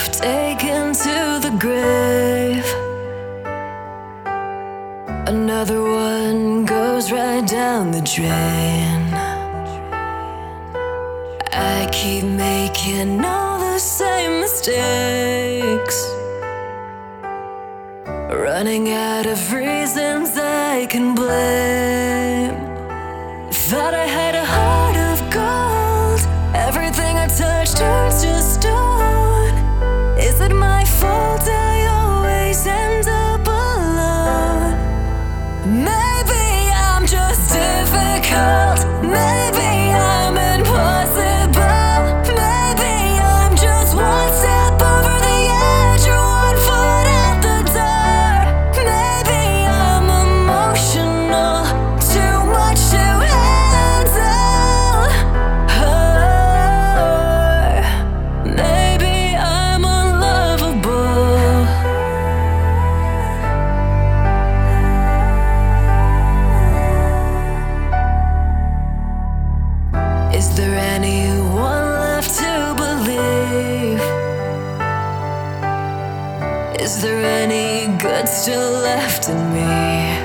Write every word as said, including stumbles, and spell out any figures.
taken to the grave. Another one goes right down the drain. I keep making all the same mistakes, running out of reasons I can blame. Thought I had a heart of gold, everything I touch turns to stone. Is it my fault I always end up alone? Maybe I'm just difficult, maybe I'm impossible, maybe I'm just one step over the edge or one foot out the door. Maybe I'm emotional, too much to handle. Or maybe I'm unlovable. Is there anyone left to believe? Is there any good still left in me?